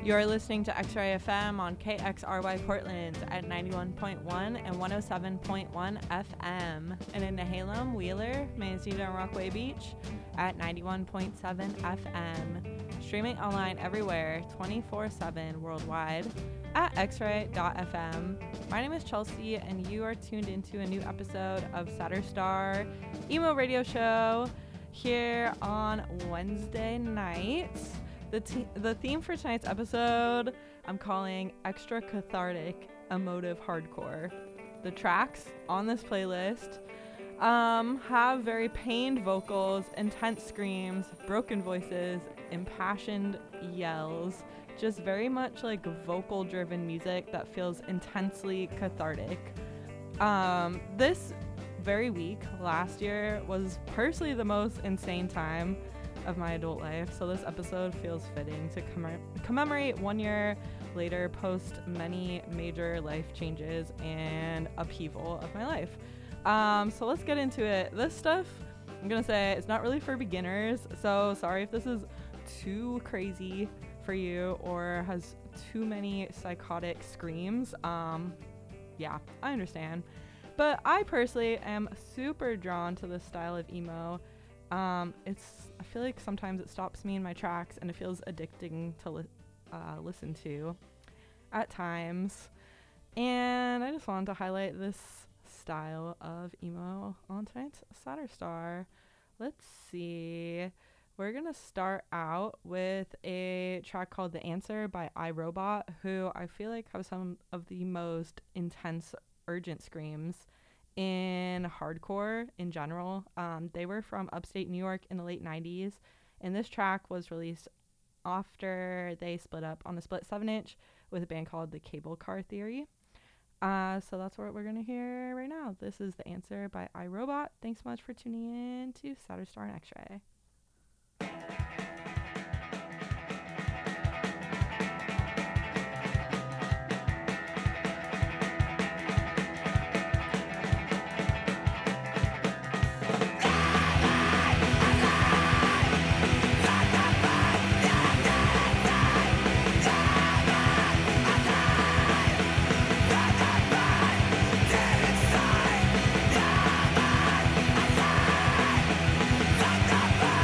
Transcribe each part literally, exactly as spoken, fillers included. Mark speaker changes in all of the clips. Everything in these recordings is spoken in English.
Speaker 1: You're listening to X-Ray F M on K X R Y Portland at ninety-one point one and one oh seven point one F M. And in Nehalem, Wheeler, Manzanita, and Rockaway Beach at ninety-one point seven F M. Streaming online everywhere, twenty-four seven worldwide at x ray dot f m. My name is Chelsea, and you are tuned into a new episode of Satterstar Emo Radio Show here on Wednesday nights. The, te- the theme for tonight's episode I'm calling Extra Cathartic Emotive Hardcore. The tracks on this playlist um, have very pained vocals, intense screams, broken voices, impassioned yells, just very much like vocal driven music that feels intensely cathartic. Um, this very week last year was personally the most insane time of my adult life, so this episode feels fitting to commem- commemorate one year later post many major life changes and upheaval of my life. Um, so let's get into it. This stuff, I'm gonna say, it's not really for beginners, so sorry if this is too crazy for you or has too many psychotic screams. Um, yeah, I understand. But I personally am super drawn to this style of emo. Um, it's, I feel like sometimes it stops me in my tracks and it feels addicting to li- uh, listen to at times. And I just wanted to highlight this style of emo on tonight's Satterstar. Let's see. We're going to start out with a track called The Answer by iRobot, who I feel like have some of the most intense, urgent screams in hardcore in general. Um, they were from upstate New York in the late nineties, and this track was released after they split up on a split seven inch with a band called The Cable Car Theory. Uh, so that's what we're going to hear right now. This is The Answer by iRobot. Thanks so much for tuning in to Satterstar and X-Ray.
Speaker 2: Bye.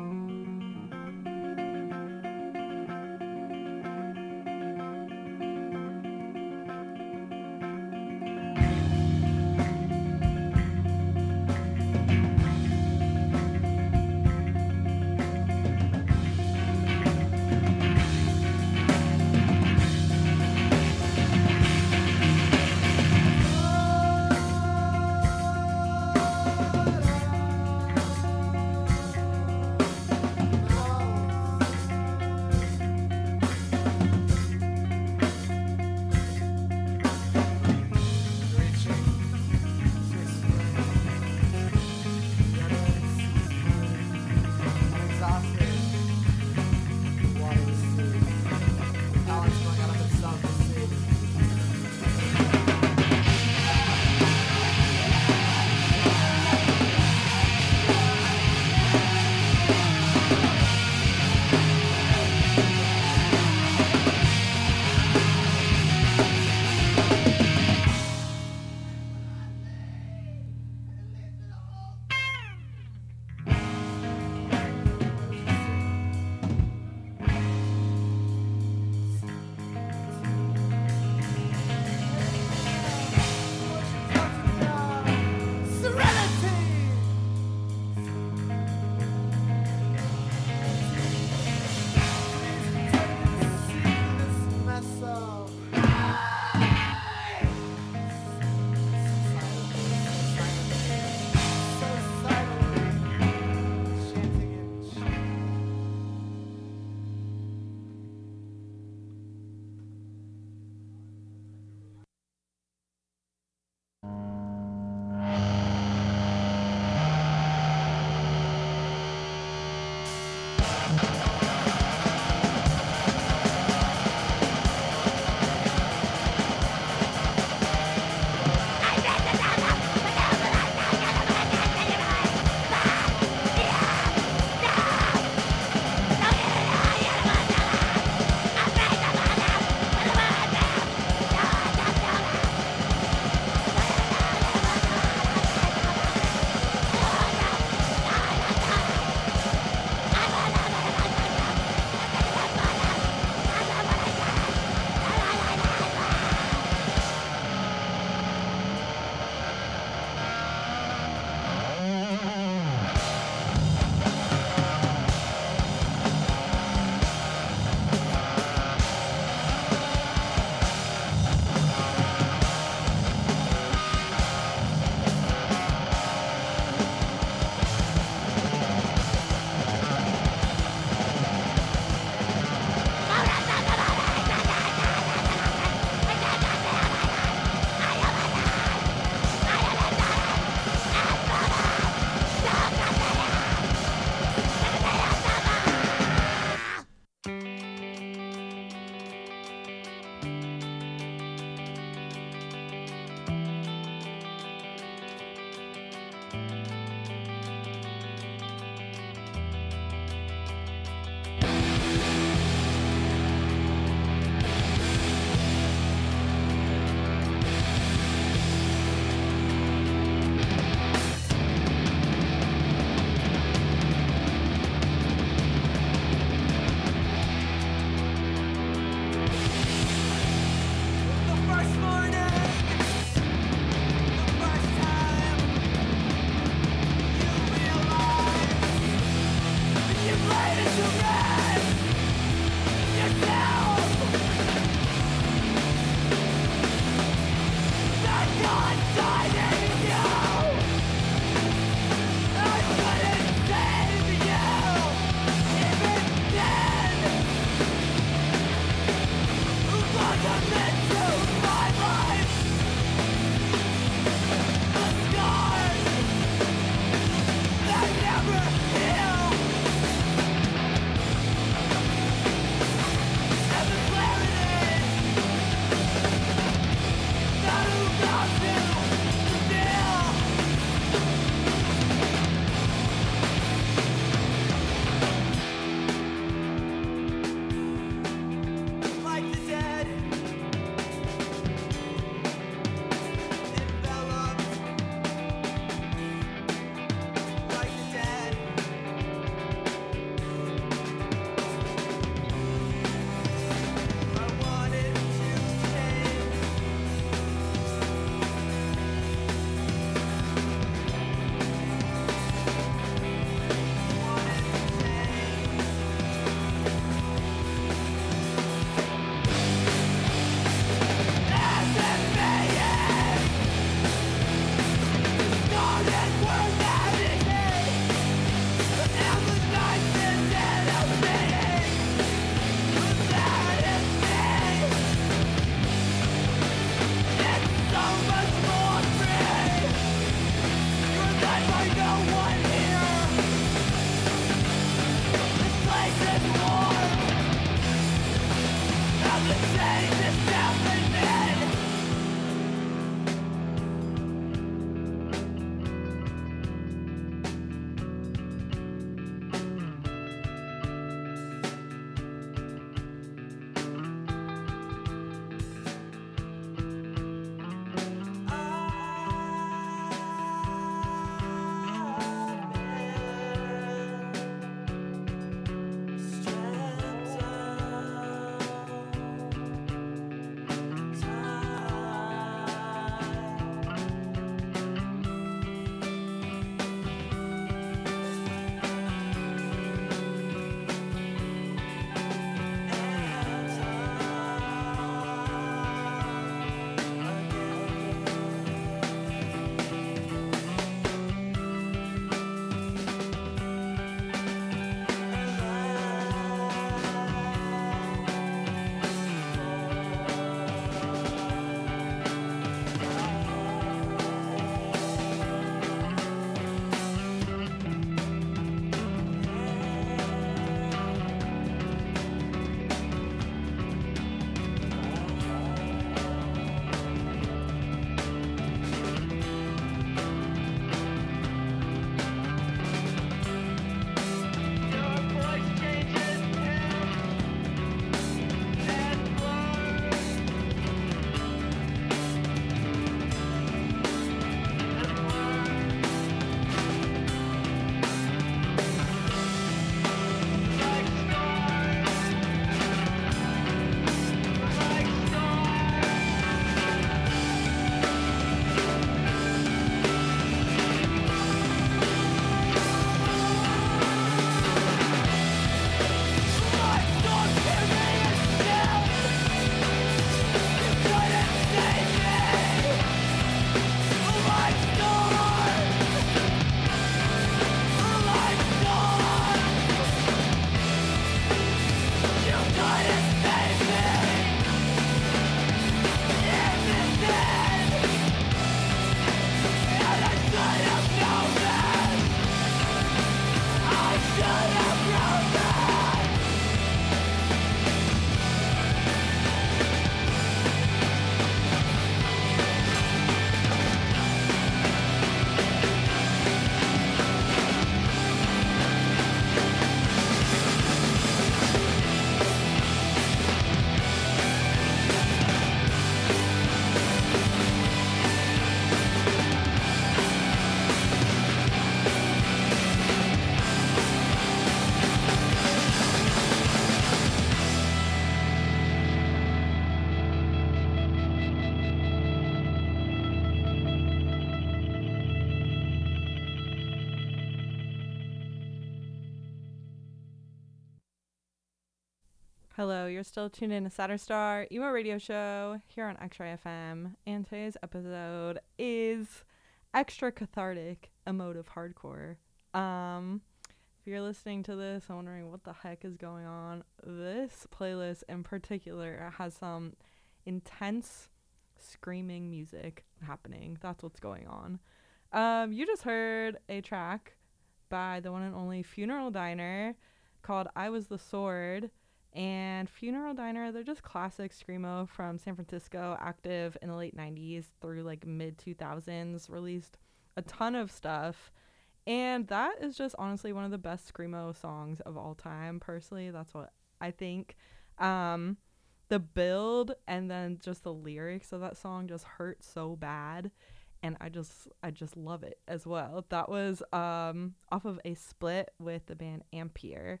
Speaker 1: Hello, you're still tuned in to Saturn Star Emo Radio Show here on X-Ray F M, and today's episode is extra cathartic, emotive hardcore. Um, if you're listening to this and wondering what the heck is going on, this playlist in particular has some intense screaming music happening. That's what's going on. Um, you just heard a track by the one and only Funeral Diner called I Was the Sword. And Funeral Diner, they're just classic screamo from San Francisco, active in the late nineties through like mid two thousands, released a ton of stuff. And that is just honestly one of the best screamo songs of all time. Personally, that's what I think. Um, the build and then just the lyrics of that song just hurt so bad. And I just I just love it as well. That was um, off of a split with the band Ampere.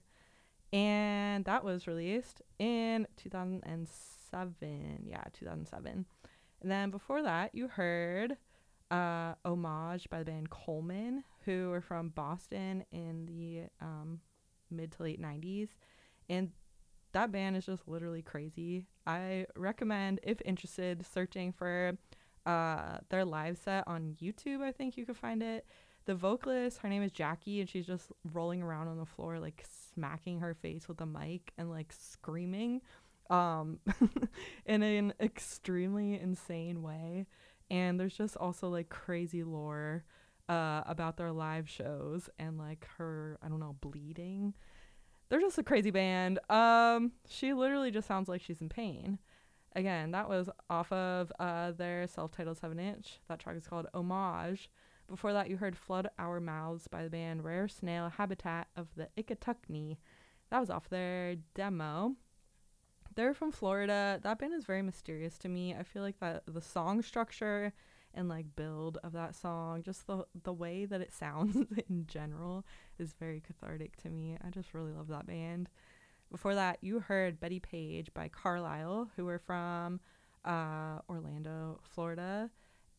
Speaker 1: And that was released in two thousand seven. Yeah, two thousand seven. And then before that, you heard uh, Homage by the band Coleman, who were from Boston in the um, mid to late nineties. And that band is just literally crazy. I recommend, if interested, searching for uh, their live set on YouTube. I think you could find it. The vocalist, her name is Jackie, and she's just rolling around on the floor, like smacking her face with a mic and like screaming um, in an extremely insane way. And there's just also like crazy lore uh, about their live shows and like her, I don't know, bleeding. They're just a crazy band. Um, she literally just sounds like she's in pain. Again, that was off of uh, their self-titled seven inch. That track is called Homage. Before that, you heard Flood Our Mouths by the band Rare Snail Habitat of the Ikatukni. That was off their demo. They're from Florida. That band is very mysterious to me. I feel like that the song structure and like build of that song, just the the way that it sounds in general is very cathartic to me. I just really love that band. Before that, you heard Betty Page by Carlisle, who were from uh, Orlando, Florida,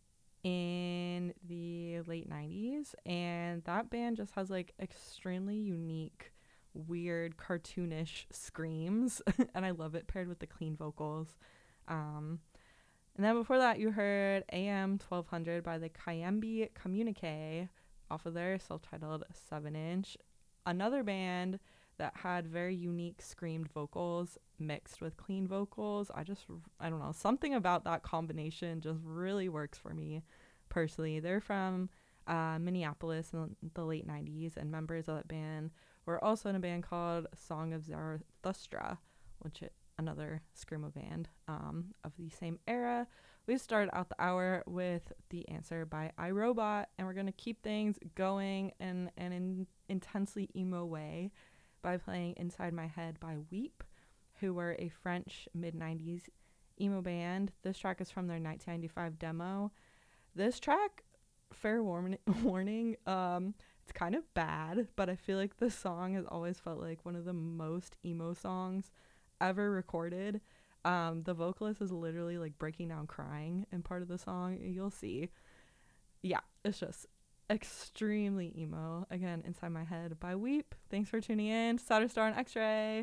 Speaker 1: in the late nineties, and that band just has like extremely unique, weird, cartoonish screams and I love it, paired with the clean vocals. Um and then before that, you heard A M twelve hundred by the Kayembe Communique off of their self-titled seven inch, another band that had very unique screamed vocals mixed with clean vocals. I just, I don't know, something about that combination just really works for me personally. They're from uh, Minneapolis in the late nineties, and members of that band were also in a band called Song of Zarathustra, which is another screamo band um, of the same era. We started out the hour with The Answer by iRobot, and we're going to keep things going in an in intensely emo way by playing Inside My Head by Weep, who were a French mid nineties emo band. This track is from their nineteen ninety-five demo. This track, fair warn- warning, um, it's kind of bad, but I feel like this song has always felt like one of the most emo songs ever recorded. Um, the vocalist is literally like breaking down crying in part of the song. You'll see. Yeah, it's just extremely emo. Again, Inside My Head by Weep. Thanks for tuning in. Saturn Star and X-Ray.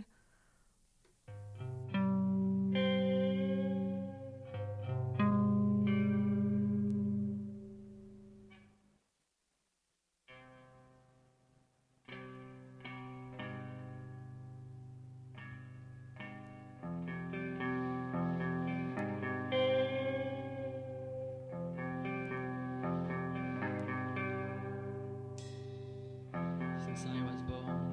Speaker 2: Since I was born,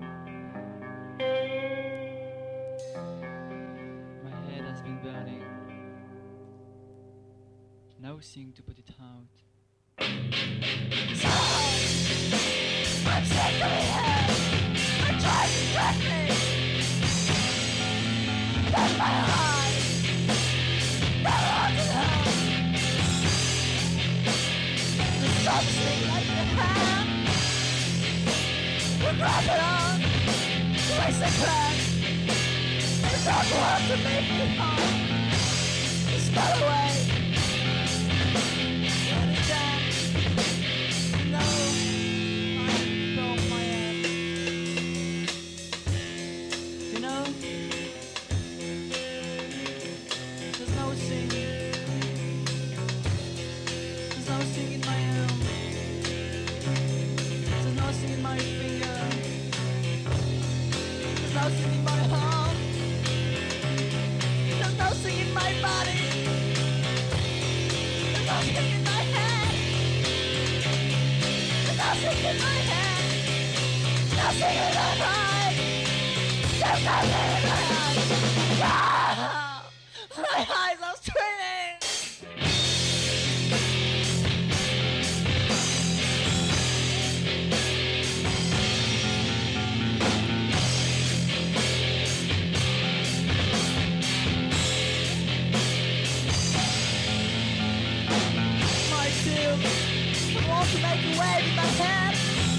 Speaker 2: my head has been burning. Now sing to put it out.
Speaker 3: So, I'm sick of it here. I'm trying to distract me. That's my heart. Never on to hell. There's something like the hand. We're grabbing on to raise the crack. The dark will have to make me hard. It's not away. Let it down. No, I don't my head. You know, no singing in my home. There's no singing in my body. There's no singing in my head. There's no singing in my head. Nothing in my mind. There's nothing in my eyes. Ah! My eyes are straining. My two, I want to make a wave in my head.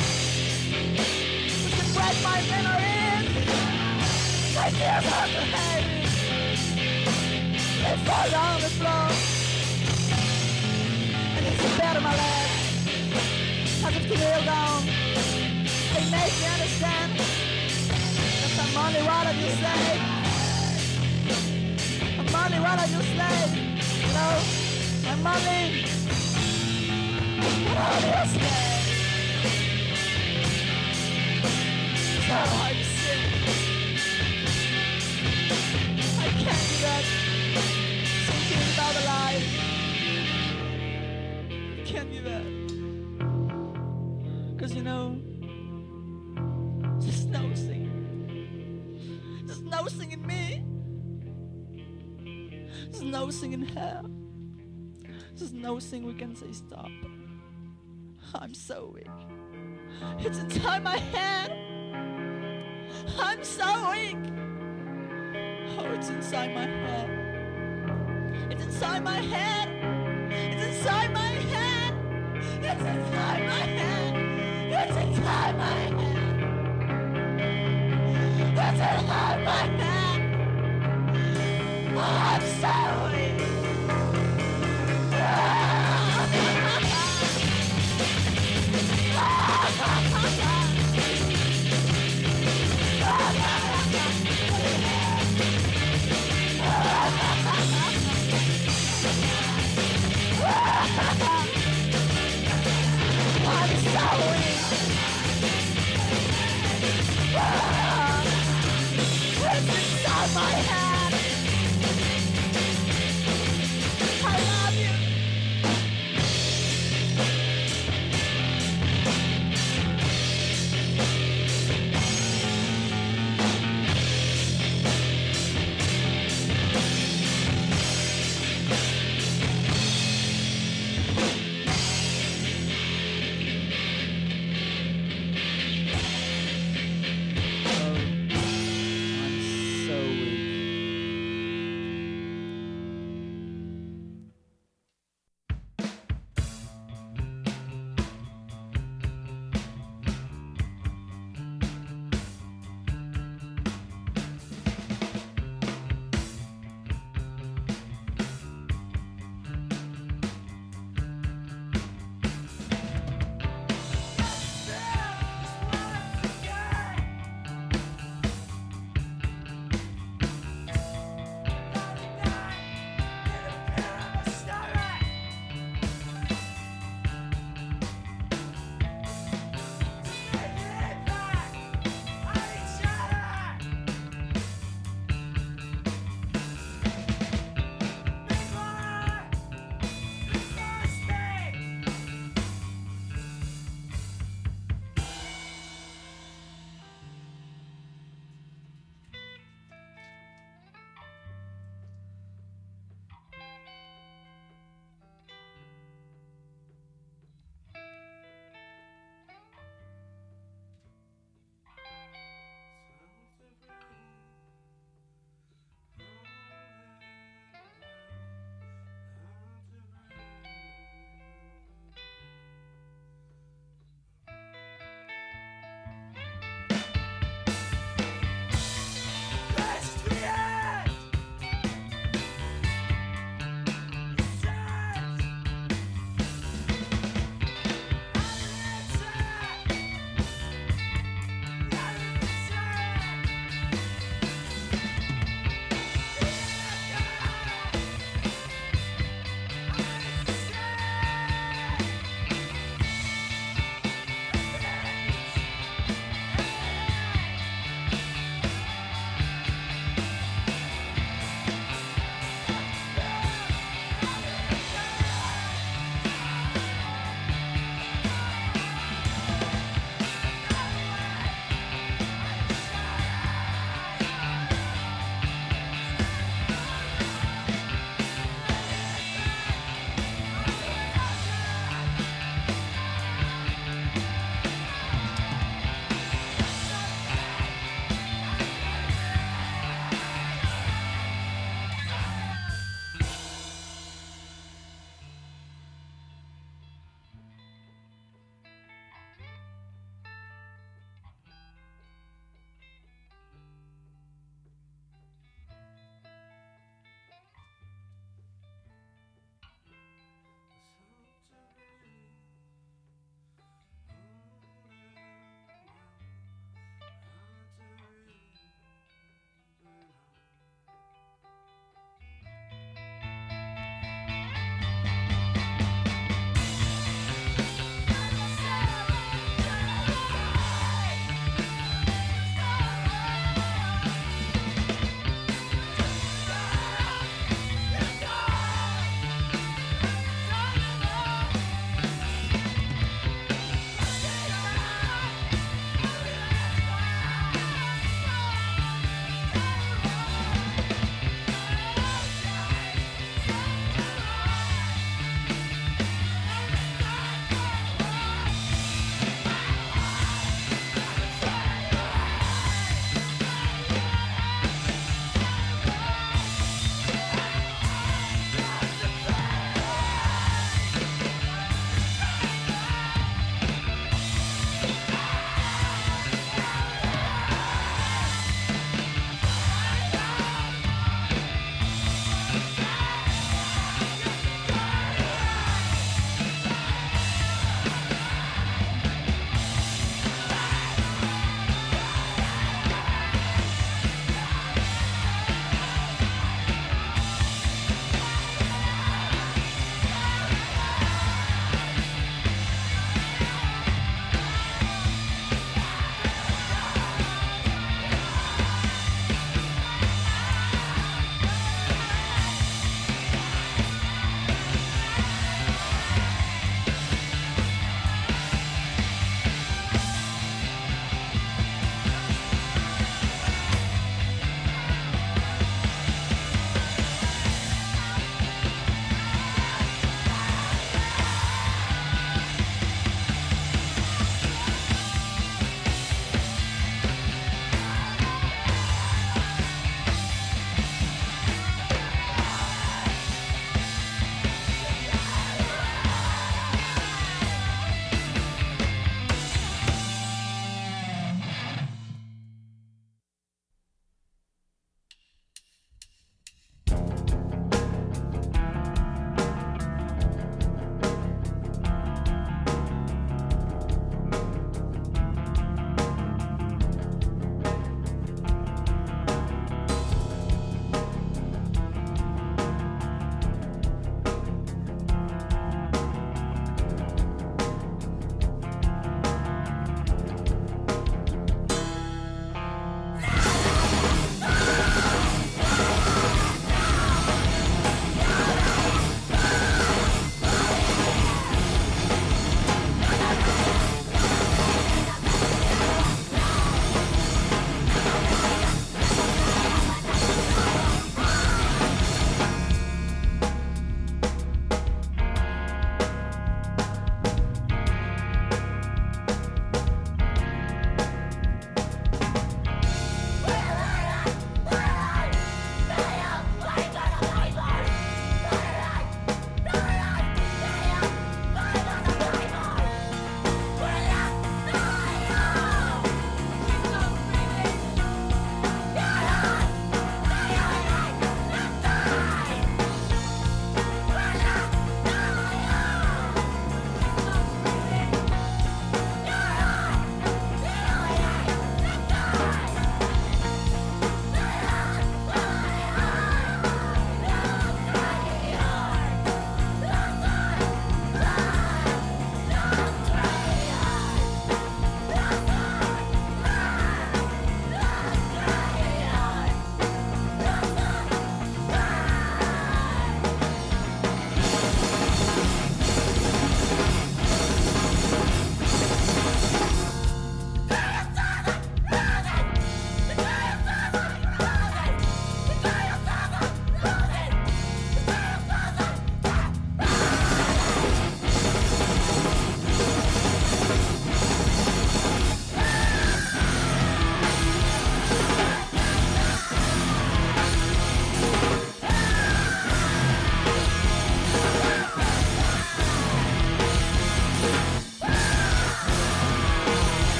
Speaker 3: We can break my memories. My tears are too heavy. They fall on the floor. And it's a bed on my leg. As if to kneel down. They make me understand that I'm only one of you slave. I'm only one of you slave. You know, I'm only one of you slave. So hard to sing. I can't do that. Thinking about a life. Can't do that. Cause you know, there's no singing. There's no singing me. There's no singing her. There's no sing we can say stop. I'm so weak. It's inside my head. I'm so weak. Oh, it's inside my head. It's inside my head. It's inside my head. It's inside my head. It's inside my head. It's inside my head. Oh, I'm so weak. I'm so weak. It's inside my head. I love you.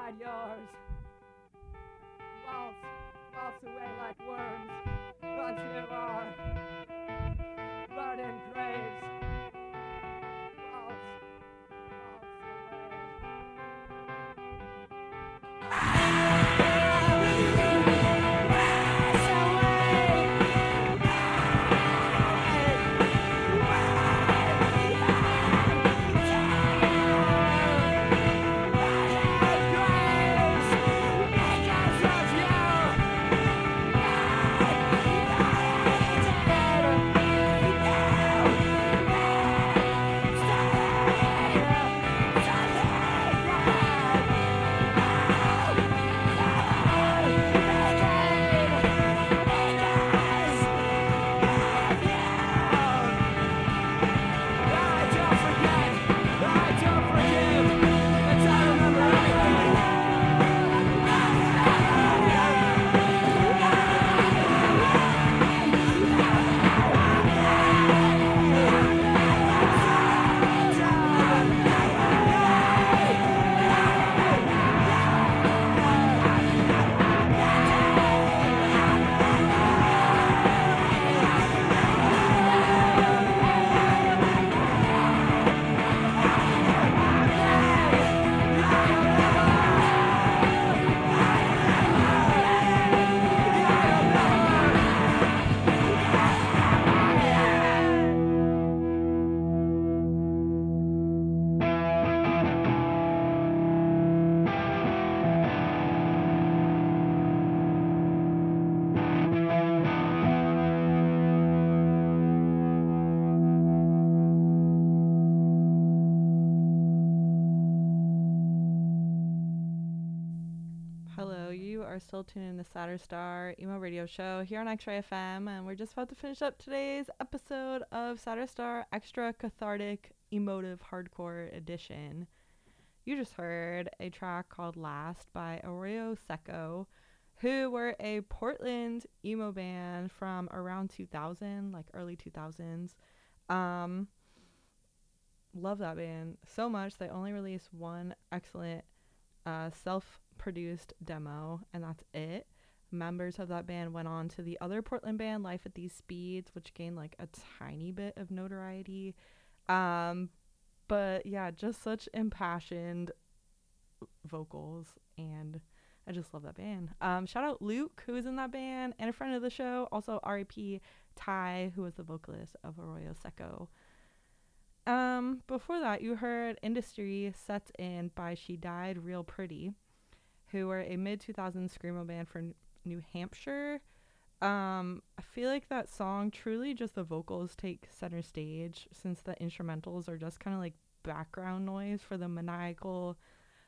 Speaker 1: inside yours. Waltz, waltz away like worms. Once there are burning graves. Waltz, are still tuned in to Saturn Star Emo Radio Show here on X-Ray F M, and we're just about to finish up today's episode of Saturn Star Extra Cathartic Emotive Hardcore Edition. You just heard a track called Last by Arroyo Seco, who were a Portland emo band from around two thousand, like early two thousands. Um, love that band so much. They only released one excellent uh, self-produced demo, and that's it. Members of that band went on to the other Portland band, Life at These Speeds, which gained like a tiny bit of notoriety. Um, but yeah, just such impassioned vocals, and I just love that band. Um, shout out Luke, who was in that band, and a friend of the show. Also R I P Ty, who was the vocalist of Arroyo Seco. Um, before that, you heard Industry Sets In by She Died Real Pretty, who were a mid two thousands screamo band from New Hampshire. Um, I feel like that song, truly just the vocals take center stage, since the instrumentals are just kind of like background noise for the maniacal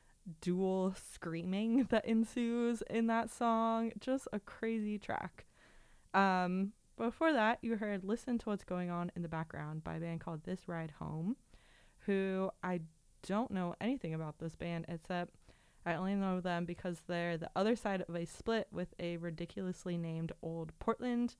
Speaker 1: dual screaming that ensues in that song. Just a crazy track. Um, before that, you heard Listen to What's Going On in the Background by a band called This Ride Home, who I don't know anything about this band, except I only know them because they're the other side of a split with a ridiculously named old Portland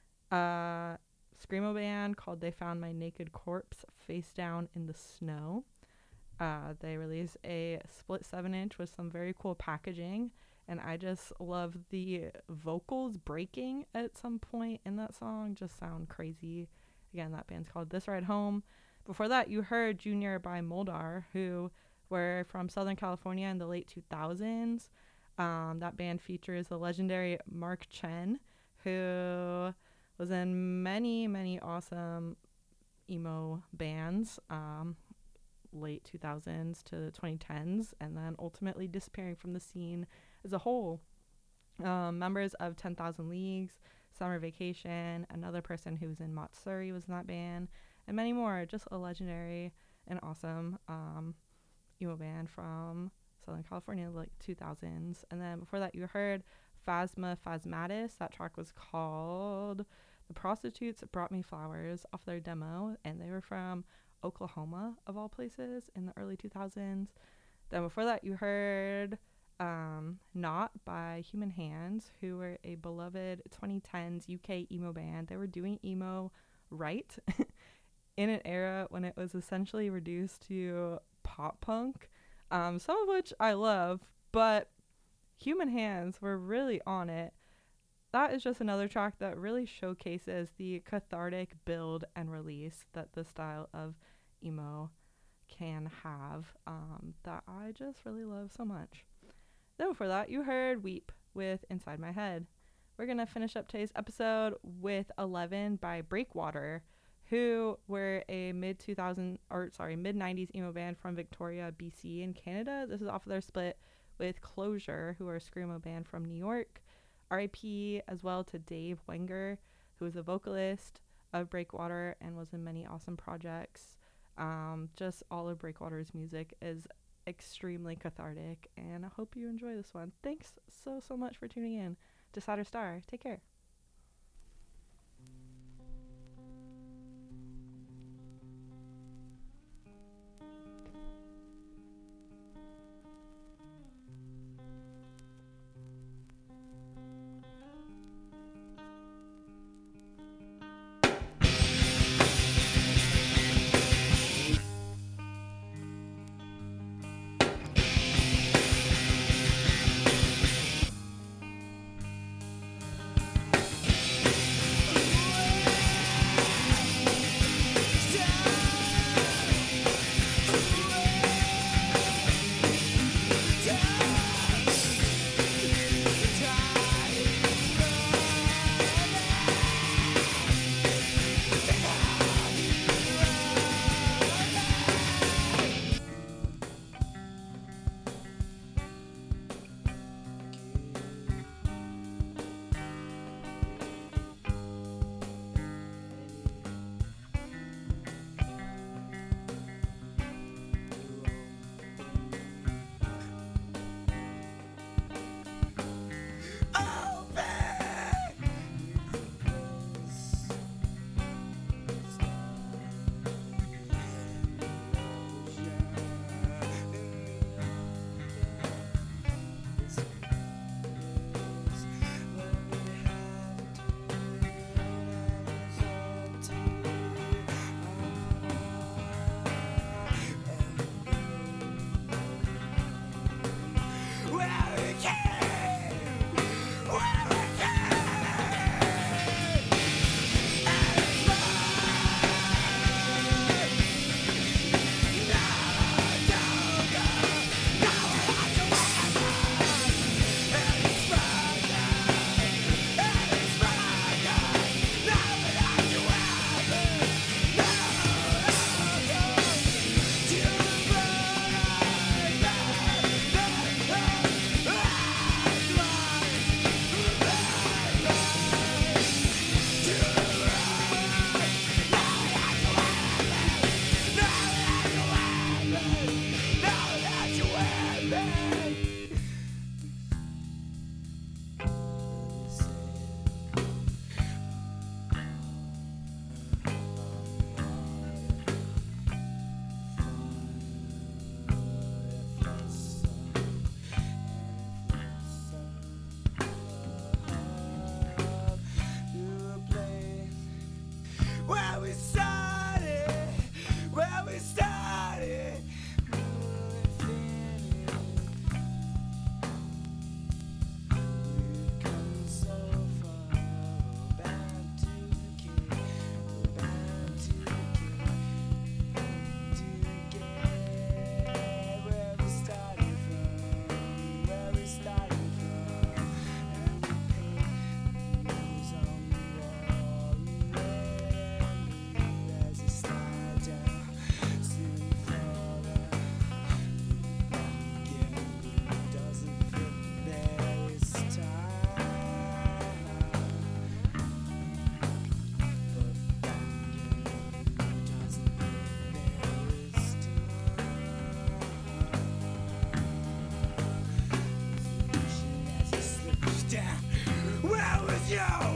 Speaker 1: uh, screamo band called They Found My Naked Corpse Face Down in the Snow. Uh, they released a split seven inch with some very cool packaging, and I just love the vocals breaking at some point in that song. Just sound crazy. Again, that band's called This Ride Home. Before that, you heard Junior by Moldar, who were from Southern California in the late two thousands. Um, that band features the legendary Mark Chen, who was in many, many awesome emo bands, um, late two thousands to twenty tens, and then ultimately disappearing from the scene as a whole. Um, members of ten thousand Leagues, Summer Vacation, another person who was in Matsuri was in that band, and many more. Just a legendary and awesome um, emo band from Southern California, like two thousands. And then before that, you heard Phasma Phasmatis. That track was called The Prostitutes Brought Me Flowers off their demo, and they were from Oklahoma, of all places, in the early two thousands. Then before that, you heard um, Not by Human Hands, who were a beloved twenty tens U K emo band. They were doing emo right in an era when it was essentially reduced to pop punk, um, some of which I love, but Human Hands were really on it. That is just another track that really showcases the cathartic build and release that the style of emo can have, um, that I just really love so much. Then before that, you heard Weep with Inside My Head. We're going to finish up today's episode with eleven by Breakwater, who were a mid two thousand or sorry, mid nineties emo band from Victoria, B C in Canada. This is off of their split with Closure, who are a screamo band from New York. R I P as well to Dave Wenger, who is a vocalist of Breakwater and was in many awesome projects. Um, just all of Breakwater's music is extremely cathartic, and I hope you enjoy this one. Thanks so, so much for tuning in to Saturn Star. Take care.
Speaker 4: Where was you?